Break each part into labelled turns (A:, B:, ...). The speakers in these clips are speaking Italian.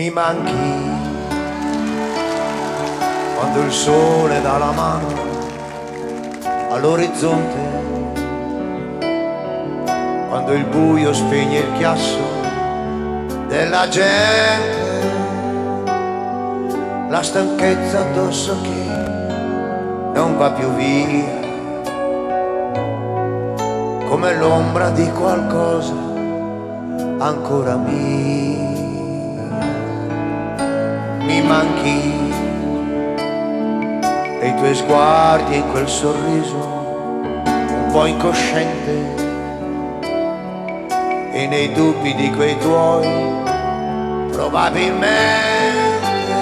A: Mi manchi quando il sole dà la mano all'orizzonte, quando il buio spegne il chiasso della gente, la stanchezza addosso che non va più via, come l'ombra di qualcosa ancora mia. Mi manchi e i tuoi sguardi e quel sorriso un po' incosciente, e nei dubbi di quei tuoi probabilmente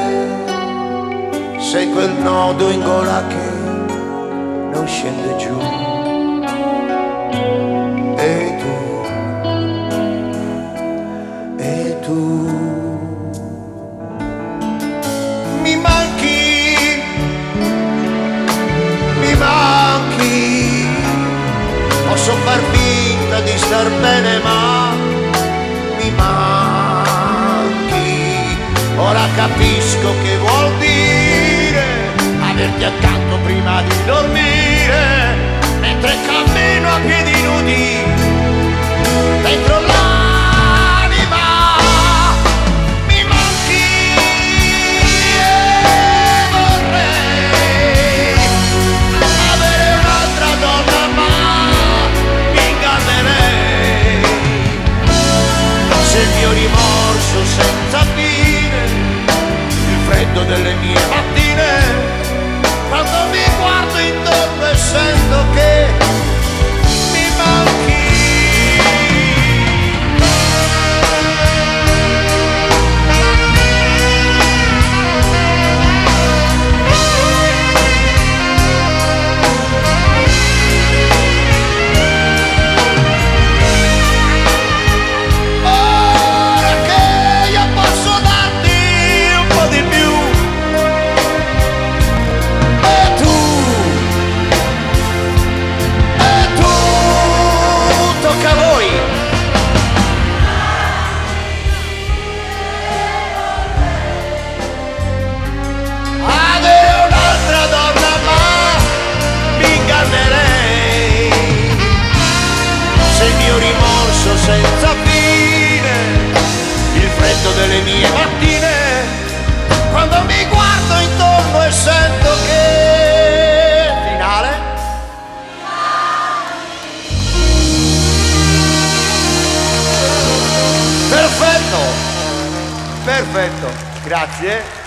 A: sei quel nodo in gola che non scende giù. E tu mi manchi, posso far finta di star bene ma mi manchi. Ora capisco che vuol dire averti accanto prima di dormire, mentre cammino a piedi nudi dentro l'anima. Mi manchi e vorrei avere un'altra donna, ma mi ingannerei se il mio rimorso senza fine, il freddo delle mie mattine, quando mi guardo intorno e sento che mi manchi. Ora che io posso darti un po' di più, tocca a voi. Avere un'altra donna, ma mi ingannerei se il mio rimorso senza fine, il freddo delle mie mattine, quando mi guardo intorno e sento che finale. Perfetto, perfetto, grazie.